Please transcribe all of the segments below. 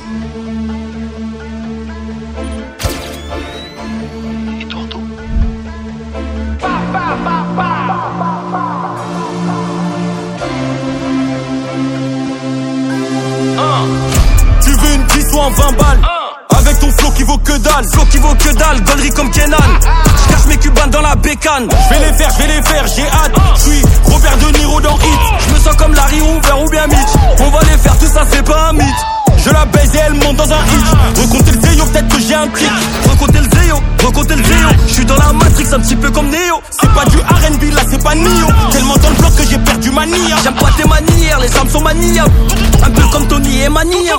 Eduardo. Tu veux une 10 ou un 20 balles? Avec ton flow qui vaut que dalle, gaulerie comme Kenan. J'cache mes cubanes dans la bécane. J'vais les faire, j'ai hâte. J'suis Robert De Niro dans Hit. J'me sens comme Larry Hoover ou bien Mitch. On va les faire, tout ça c'est pas un mythe. Je la baise et elle monte dans un hit. Recomptez le zéyo, peut-être que j'ai un tic. Recomptez le zéyo. J'suis dans la Matrix un petit peu comme Neo. C'est pas du R&B, là c'est pas Neo. Tellement dans le bloc que j'ai perdu ma nia. J'aime pas tes manières, les armes sont maniables. Un peu comme Tony et Mania.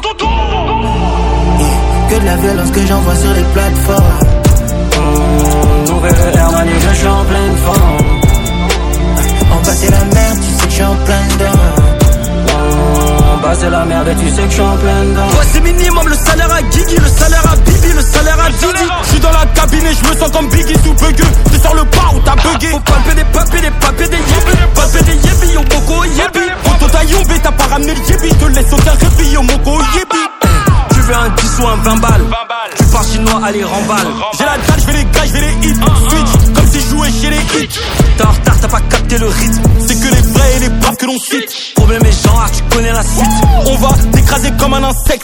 Que de la violence que j'envoie sur les plateformes. Nouvelle ère, ma nigga, j'suis en pleine forme. En bas c'est la merde, tu sais que j'suis en plein dedans. En bas c'est la merde et tu sais que j'suis en plein dedans. Ouais c'est minimum, le salaire à Guigui, le salaire à Bibi, le salaire à Didi. J'suis dans la cabine et j'me sens comme Biggie sous bugueux. Tu sors le pas ou t'as bugué. Faut palper des papiers, des yébis. Palper des yébis, yo moko yébi. Poto t'as yombé, t'as pas ramené le yébi. Te laisse aucun répit, yo moko yébi. Tu veux un 10 ou un 20 balles? Tu pars chinois, allez remballe. J'ai la dalle, j'vais les gars, j'vais les hits. Switch, comme si je jouais chez les hits. T'es en retard, t'as pas capté le rythme. C'est que les vrais et les braves que l'on cite. Problème est genre, tu connais la suite. On va t'écraser comme un insecte.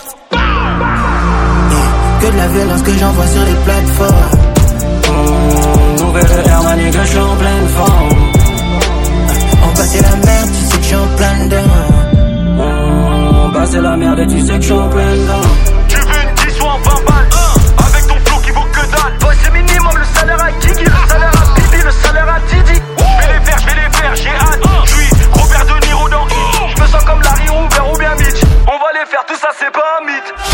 Que de la violence que j'envoie sur les plateformes. Nouvelle ère, ma nigga, j'suis en pleine forme. En bas c'est la merde, tu sais que j'suis en plein dedans. En bas c'est la merde et tu sais que j'suis en plein dedans. Tu veux une 10 ou un 20 balles? Avec ton flow qui vaut que dalle. Ouais c'est minimum, le salaire à Guigui, le salaire à Bibi, le salaire à Didi. J'vais les faire, j'ai hâte. J'suis Robert De Niro dans Hit. J'me sens comme Larry Hoover ou bien Mitch. On va les faire, tout ça c'est pas un mythe.